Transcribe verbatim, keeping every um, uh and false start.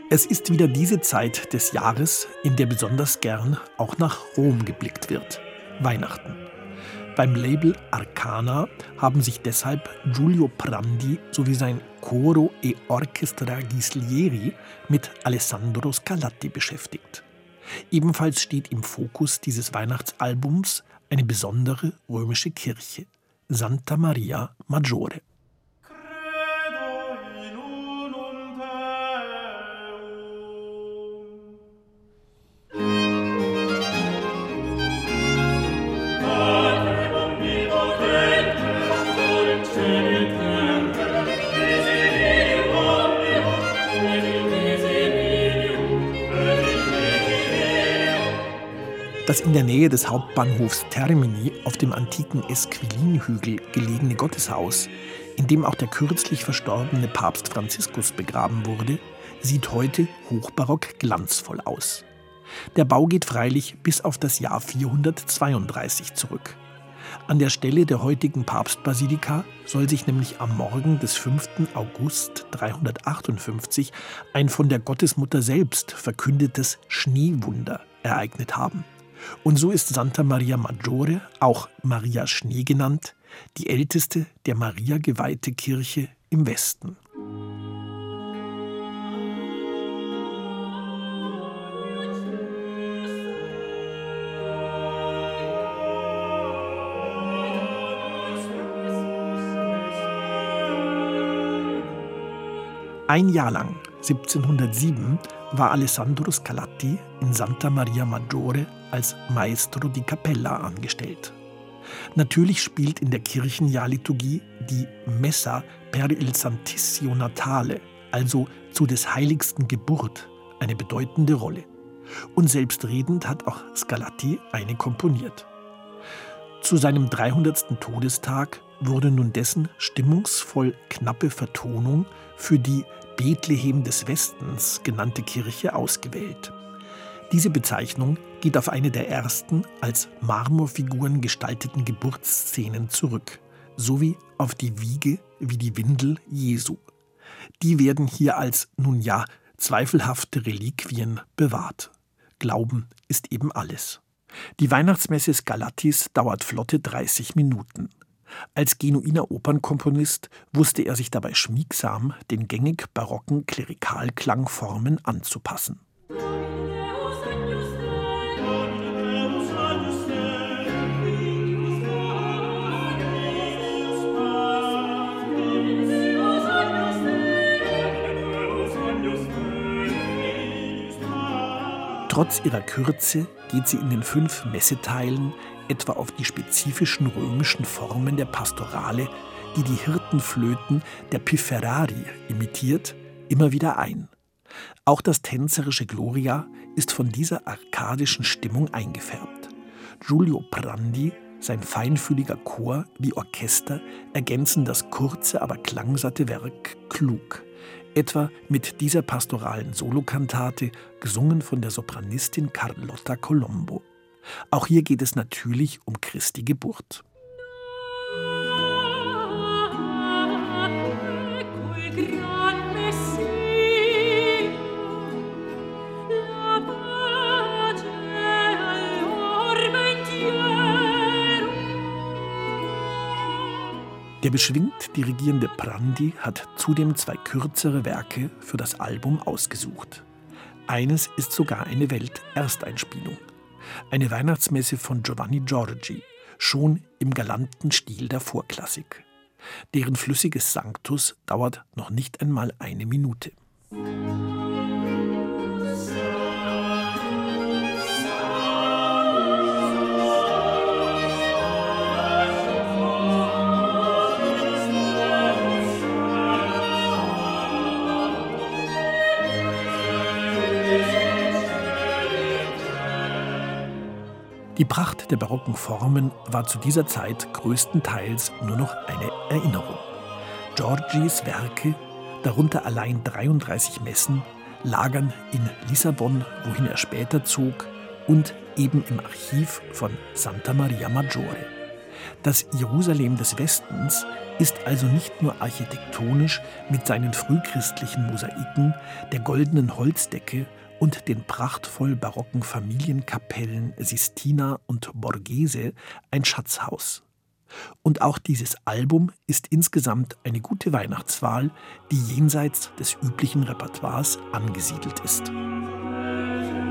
Es ist wieder diese Zeit des Jahres, in der besonders gern auch nach Rom geblickt wird: Weihnachten. Beim Label Arcana haben sich deshalb Giulio Prandi sowie sein Coro e Orchestra Ghislieri mit Alessandro Scarlatti beschäftigt. Ebenfalls steht im Fokus dieses Weihnachtsalbums eine besondere römische Kirche, Santa Maria Maggiore. Das in der Nähe des Hauptbahnhofs Termini auf dem antiken Esquilinhügel gelegene Gotteshaus, in dem auch der kürzlich verstorbene Papst Franziskus begraben wurde, sieht heute hochbarock glanzvoll aus. Der Bau geht freilich bis auf das Jahr vierhundertzweiunddreißig zurück. An der Stelle der heutigen Papstbasilika soll sich nämlich am Morgen des fünften August dreihundertachtundfünfzig ein von der Gottesmutter selbst verkündetes Schneewunder ereignet haben. Und so ist Santa Maria Maggiore, auch Maria Schnee genannt, die älteste der Maria geweihte Kirche im Westen. Ein Jahr lang, siebzehnhundertsieben, war Alessandro Scarlatti in Santa Maria Maggiore als Maestro di Cappella angestellt. Natürlich spielt in der Kirchenjahrliturgie die Messa per il Santissimo Natale, also zu des Heiligsten Geburt, eine bedeutende Rolle. Und selbstredend hat auch Scarlatti eine komponiert. Zu seinem dreihundertsten Todestag wurde nun dessen stimmungsvoll knappe Vertonung für die Bethlehem des Westens genannte Kirche ausgewählt. Diese Bezeichnung geht auf eine der ersten als Marmorfiguren gestalteten Geburtsszenen zurück, sowie auf die Wiege wie die Windel Jesu. Die werden hier als, nun ja, zweifelhafte Reliquien bewahrt. Glauben ist eben alles. Die Weihnachtsmesse Scarlattis dauert flotte dreißig Minuten. Als genuiner Opernkomponist wusste er sich dabei schmiegsam den gängig barocken Klerikalklangformen anzupassen. Trotz ihrer Kürze geht sie in den fünf Messeteilen etwa auf die spezifischen römischen Formen der Pastorale, die die Hirtenflöten der Pifferari imitiert, immer wieder ein. Auch das tänzerische Gloria ist von dieser arkadischen Stimmung eingefärbt. Giulio Prandi, sein feinfühliger Chor wie Orchester ergänzen das kurze, aber klangsatte Werk klug. Etwa mit dieser pastoralen Solokantate, gesungen von der Sopranistin Carlotta Colombo. Auch hier geht es natürlich um Christi Geburt. Der beschwingt dirigierende Prandi hat zudem zwei kürzere Werke für das Album ausgesucht. Eines ist sogar eine Weltersteinspielung. Eine Weihnachtsmesse von Giovanni Giorgi, schon im galanten Stil der Vorklassik. Deren flüssiges Sanctus dauert noch nicht einmal eine Minute. Die Pracht der barocken Formen war zu dieser Zeit größtenteils nur noch eine Erinnerung. Giorgis Werke, darunter allein dreiunddreißig Messen, lagern in Lissabon, wohin er später zog, und eben im Archiv von Santa Maria Maggiore. Das Jerusalem des Westens ist also nicht nur architektonisch mit seinen frühchristlichen Mosaiken, der goldenen Holzdecke und den prachtvoll barocken Familienkapellen Sistina und Borghese ein Schatzhaus. Und auch dieses Album ist insgesamt eine gute Weihnachtswahl, die jenseits des üblichen Repertoires angesiedelt ist.